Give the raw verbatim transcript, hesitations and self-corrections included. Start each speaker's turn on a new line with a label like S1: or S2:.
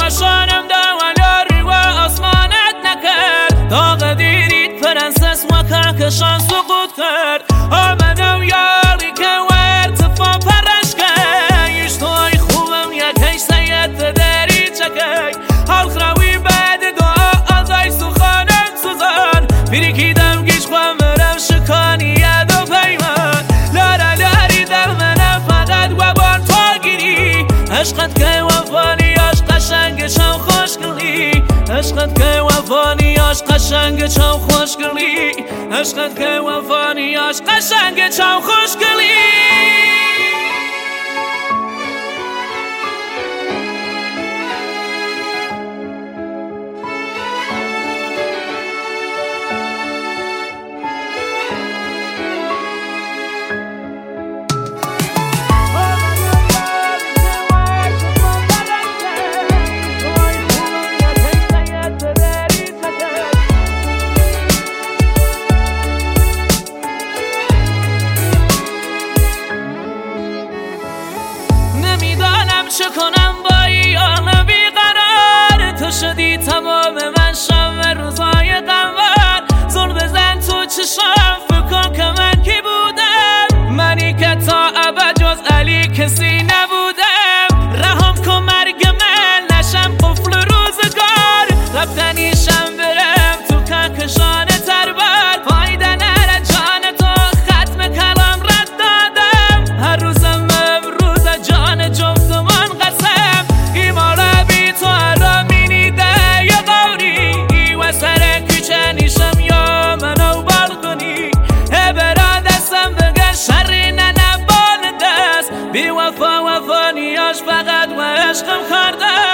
S1: شانم دوالاری و آسمانت نکرد داغ دیرید پرنسس و کهکشان سقوط کرد آمدم یاری که ارتفاع پرش کرد ایش توی خوبم یکیش سید دری چکی حال خراوی بعد دعا آزای سخانم سوزان پیریکیدم گیش خوام برم شکانی ید و پیمان لارا لاری در منم فقط و بان تا گیری عشقت که وفانیاش قشنگ چم خوشگلی عشقت که وفانیاش قشنگ چم خوشگلی عشقت که وفانیاش قشنگ چم خوشگلی چه کنم با ایان بیقرار تو شدی تمام من شب روزای قمر زل بزن تو چشم فکر کن که من کی بودم منی که تا ابد جز علی کسی نبودم رحم کن مرگ من نشم قفل روزگار رفتنیشم برم تو کهکشان تربر فایده نره جان تو ختم کلام رد دادم هر روزم امروز جان جفتم بی وفا وفانیاش فقط و عشقم کرده